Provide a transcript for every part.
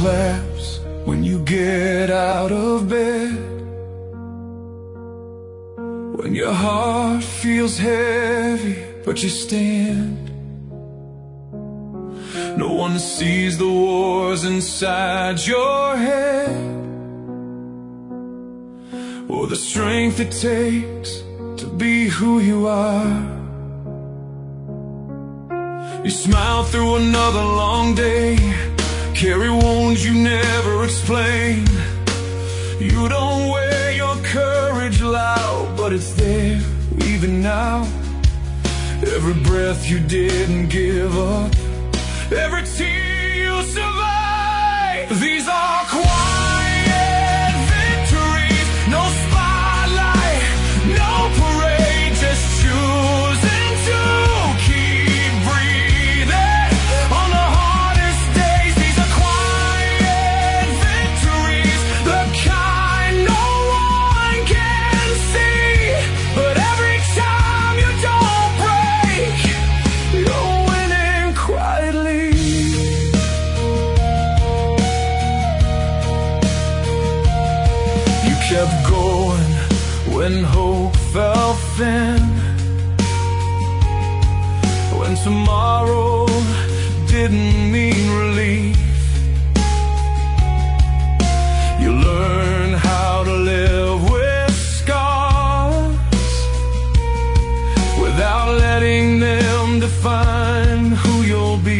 claps when you get out of bed, when your heart feels heavy but you stand. No one sees the wars inside your head, or the strength it takes to be who you are. You smile through another long day, carry wounds you never explain. You don't wear your courage loud, but it's there even now. Every breath you didn't give up, every tear you survive. These are quiet victories, no spotlight, no parade, just choosing to keep breathing on the hardest days. These are quiet victories, the kind no one can see, but every time you don't break, you're winning quietly. You kept going when hope felt thin, when tomorrow didn't mean relief. You learn how to live with scars without letting them define who you'll be.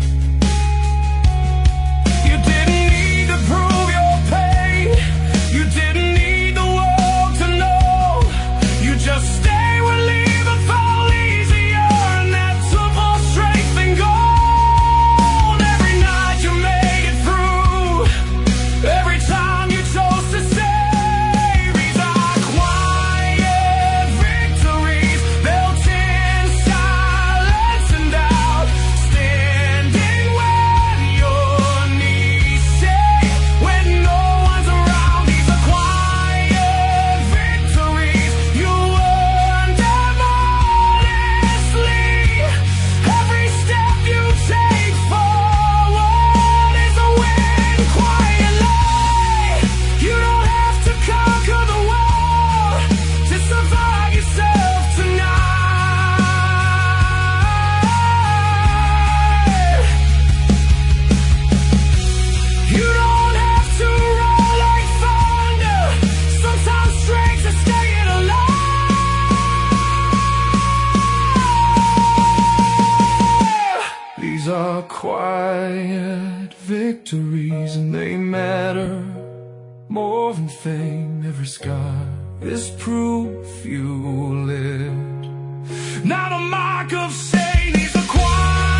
You didn't need to prove your pain, you didn't need the world to know. You just stay when leaving felt easier, and that took more strength than gold. Every night you made it through, every time you chose to stay. These are quiet victories, built in silence and doubt, standing when your knees shake, when no one's around. These are quiet victories, you earned them honestly. Every step you take forward is a win quietly. You don't have to conquer the world to survive yourself tonight. You don't have to roar like thunder, sometimes strength is staying alive. These are quiet victories, and they matter more than fame. Every scar is proof you lived, not a mark of shame. These are quiet